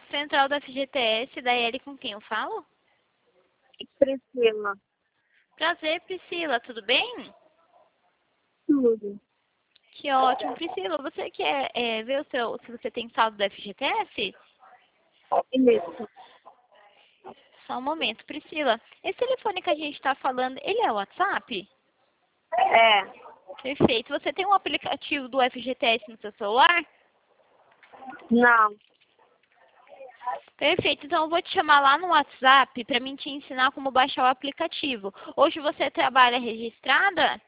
central da FGTS, da L com quem eu falo? Priscila. Prazer, Priscila, tudo bem? Tudo. Que ótimo, Priscila. Você quer ver se você tem saldo da FGTS? Isso. Só um momento, Priscila. Esse telefone que a gente está falando, ele é o WhatsApp? É. Perfeito. Você tem um aplicativo do FGTS no seu celular? Não. Perfeito. Então eu vou te chamar lá no WhatsApp para mim te ensinar como baixar o aplicativo. Hoje você trabalha registrada?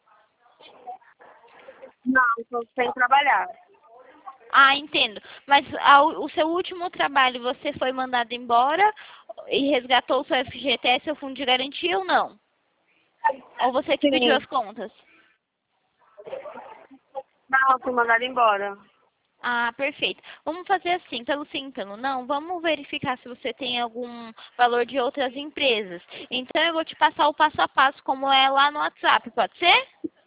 Não, estou sem trabalhar. Ah, entendo. Mas o seu último trabalho, você foi mandado embora e resgatou o seu FGTS, seu fundo de garantia ou não? Ou você que pediu Sim. as contas? Não, fui mandada embora. Ah, perfeito. Vamos fazer assim, pelo sim, pelo não, vamos verificar se você tem algum valor de outras empresas. Então eu vou te passar o passo a passo como é lá no WhatsApp, pode ser?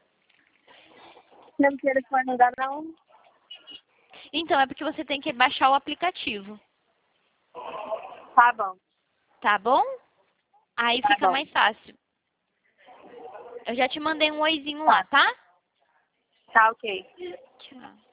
Não quero telefone ainda não. Então é porque você tem que baixar o aplicativo, Tá bom. tá bom? Aí Tá fica bom. mais fácil. Eu já te mandei um oizinho lá, tá? Tá ok. Tchau.